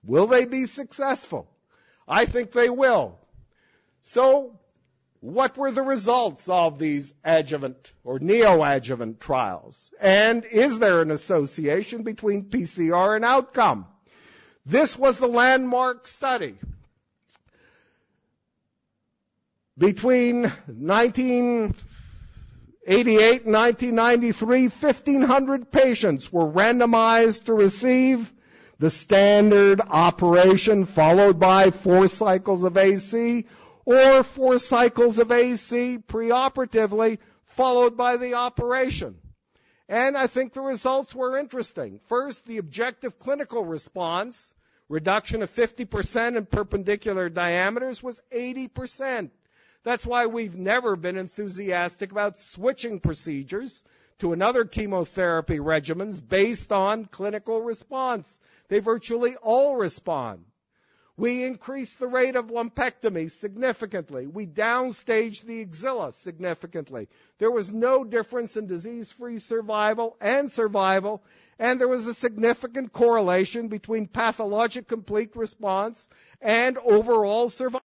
Will they be successful? I think they will. So, what were the results of these adjuvant or neoadjuvant trials? And is there an association between PCR and outcome? This was the landmark study. Between 1988 and 1993, 1,500 patients were randomized to receive the standard operation followed by 4 cycles of AC, or 4 cycles of AC preoperatively followed by the operation. And I think the results were interesting. First, the objective clinical response, reduction of 50% in perpendicular diameters, was 80%. That's why we've never been enthusiastic about switching procedures to another chemotherapy regimens based on clinical response. They virtually all respond. We increased the rate of lumpectomy significantly. We downstaged the axilla significantly. There was no difference in disease-free survival, and there was a significant correlation between pathologic complete response and overall survival.